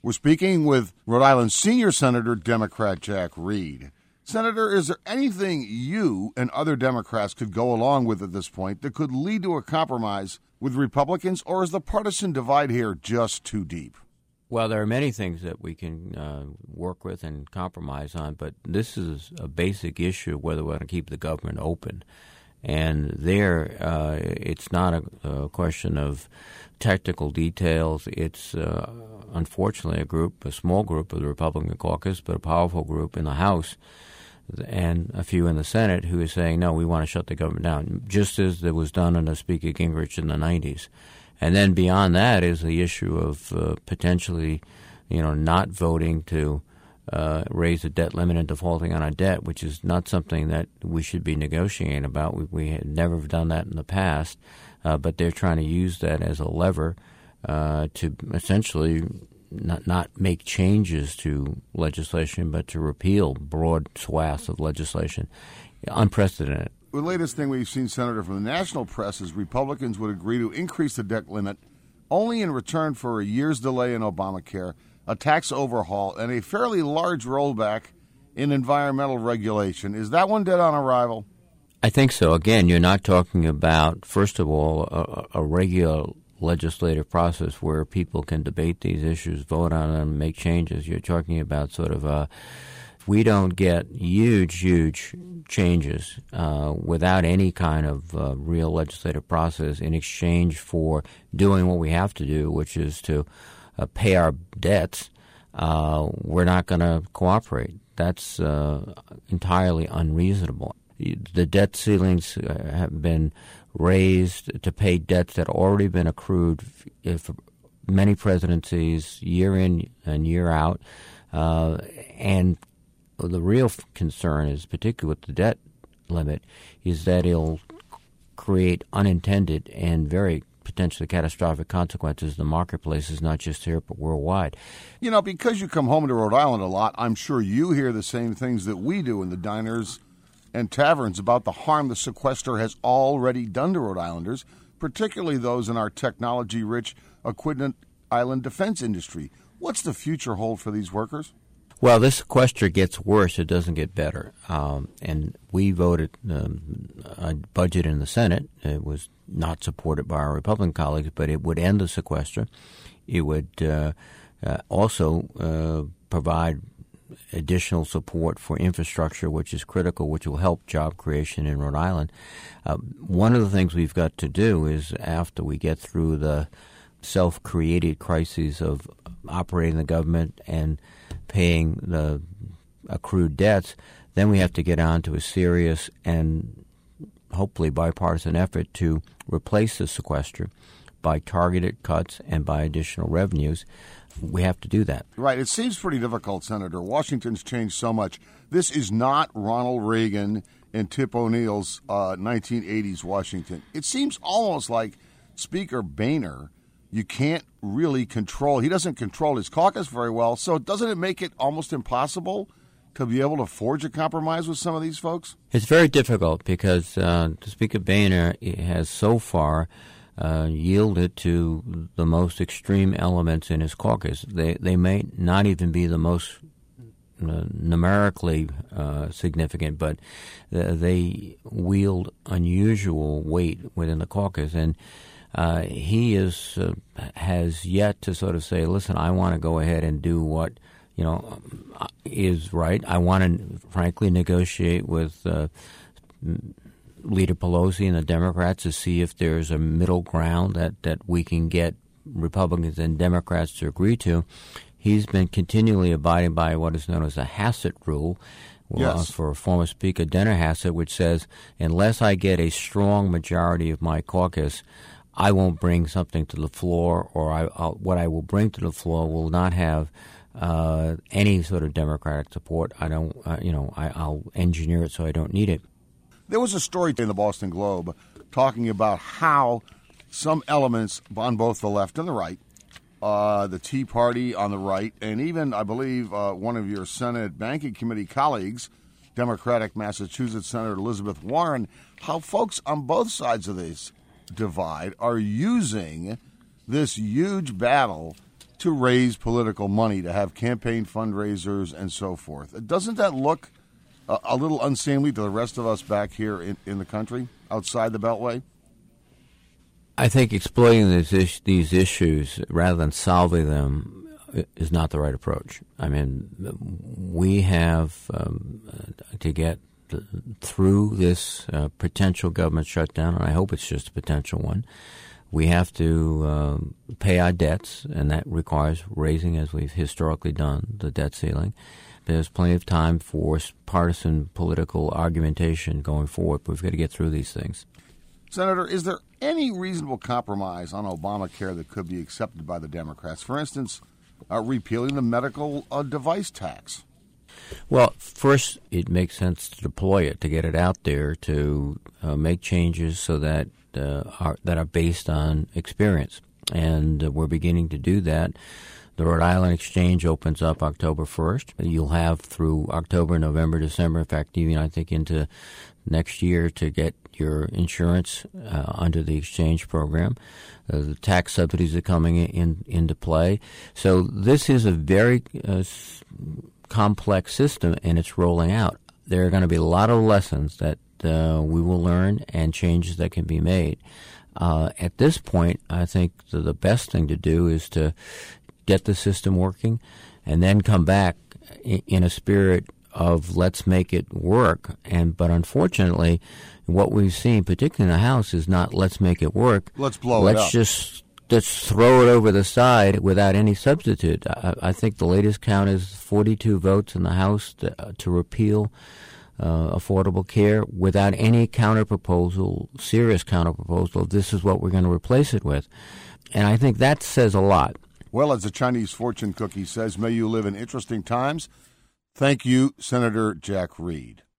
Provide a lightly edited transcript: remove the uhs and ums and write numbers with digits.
We're speaking with Rhode Island Senior Senator, Democrat Jack Reed. Senator, is there anything you and other Democrats could go along with at this point that could lead to a compromise with Republicans, or is the partisan divide here just too deep? Well, there are many things that we can work with and compromise on, but this is a basic issue of whether we want to keep the government open. And there, it's not a question of technical details. It's unfortunately a small group of the Republican caucus, but a powerful group in the House and a few in the Senate who is saying, no, we want to shut the government down, just as it was done under Speaker Gingrich in the 90s. And then beyond that is the issue of potentially, not voting to raise the debt limit and defaulting on our debt, which is not something that we should be negotiating about. We had never done that in the past, but they're trying to use that as a lever to essentially not make changes to legislation, but to repeal broad swaths of legislation. Unprecedented. The latest thing we've seen, Senator, from the national press is Republicans would agree to increase the debt limit only in return for a year's delay in Obamacare, a tax overhaul, and a fairly large rollback in environmental regulation. Is that one dead on arrival? I think so. Again, you're not talking about, first of all, a regular legislative process where people can debate these issues, vote on them, make changes. You're talking about sort of we don't get huge changes without any kind of real legislative process in exchange for doing what we have to do, which is to pay our debts. We're not going to cooperate. That's entirely unreasonable. The debt ceilings have been raised to pay debts that have already been accrued for many presidencies, year in and year out, and the real concern is, particularly with the debt limit, is that it'll create unintended and very potentially catastrophic consequences in the marketplaces, not just here but worldwide. Because you come home to Rhode Island a lot, I'm sure you hear the same things that we do in the diners and taverns about the harm the sequester has already done to Rhode Islanders, particularly those in our technology-rich Aquidneck Island defense industry. What's the future hold for these workers? Well, this sequester gets worse. It doesn't get better. And we voted a budget in the Senate. It was not supported by our Republican colleagues, but it would end the sequester. It would also provide additional support for infrastructure, which is critical, which will help job creation in Rhode Island. One of the things we've got to do is, after we get through the self-created crises of operating the government and paying the accrued debts, then we have to get on to a serious and hopefully bipartisan effort to replace the sequester by targeted cuts and by additional revenues. We have to do that. Right. It seems pretty difficult, Senator. Washington's changed so much. This is not Ronald Reagan and Tip O'Neill's 1980s Washington. It seems almost like Speaker Boehner, you can't really control. He doesn't control his caucus very well. So doesn't it make it almost impossible to be able to forge a compromise with some of these folks? It's very difficult because Speaker Boehner has so far yielded to the most extreme elements in his caucus. They may not even be the most numerically significant, but they wield unusual weight within the caucus. And he has yet to sort of say, listen, I want to go ahead and do what is right. I want to, frankly, negotiate with Leader Pelosi and the Democrats to see if there's a middle ground that we can get Republicans and Democrats to agree to. He's been continually abiding by what is known as the Hassett Rule, yes, for former Speaker Denner Hassett, which says, unless I get a strong majority of my caucus, I won't bring something to the floor, or what I will bring to the floor will not have any sort of Democratic support. I'll engineer it so I don't need it. There was a story in the Boston Globe talking about how some elements on both the left and the right, the Tea Party on the right, and even, I believe, one of your Senate Banking Committee colleagues, Democratic Massachusetts Senator Elizabeth Warren, how folks on both sides of this divide are using this huge battle to raise political money, to have campaign fundraisers and so forth. Doesn't that look a little unseemly to the rest of us back here in the country, outside the Beltway? I think exploiting these issues rather than solving them is not the right approach. I mean, we have to get through this potential government shutdown, and I hope it's just a potential one. We have to pay our debts, and that requires raising, as we've historically done, the debt ceiling. There's plenty of time for partisan political argumentation going forward, but we've got to get through these things. Senator, is there any reasonable compromise on Obamacare that could be accepted by the Democrats? For instance, repealing the medical device tax. Well, first, it makes sense to deploy it, to get it out there, to make changes so that are based on experience. And we're beginning to do that. The Rhode Island Exchange opens up October 1st. You'll have through October, November, December, in fact, even I think into next year to get your insurance under the exchange program. The tax subsidies are coming into play. So this is a very complex system, and it's rolling out. There are going to be a lot of lessons that we will learn and changes that can be made. At this point, I think the best thing to do is to get the system working and then come back in a spirit of let's make it work. But unfortunately, what we've seen, particularly in the House, is not let's make it work. Let's blow it up. Let's throw it over the side without any substitute. I think the latest count is 42 votes in the House to repeal Affordable Care without any counterproposal, serious counterproposal. This is what we're going to replace it with. And I think that says a lot. Well, as the Chinese fortune cookie says, may you live in interesting times. Thank you, Senator Jack Reed.